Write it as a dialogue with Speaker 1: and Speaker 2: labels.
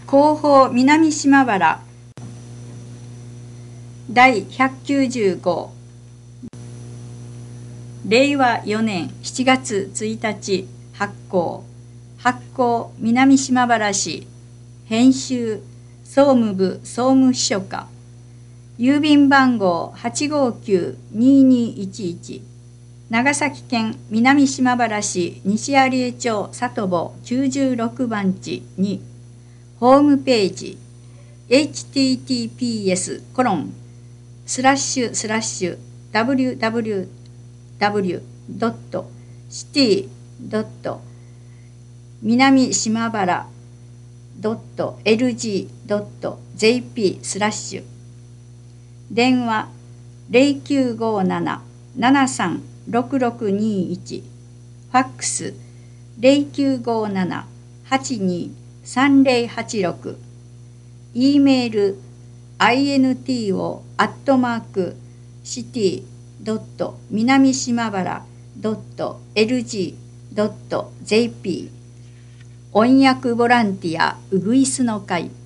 Speaker 1: 広報南島原第190号令和4年7月1日発行南島原市編集総務部総務秘書課郵便番号859-2211長崎県南島原市西有江町里保96番地にホームページ https://www.city. 南島原 .lg.jp/ 電話0957-736621ファックス0957-823086 E メール into@city. 南島原 .lg.jp 翻訳ボランティアウグイスの会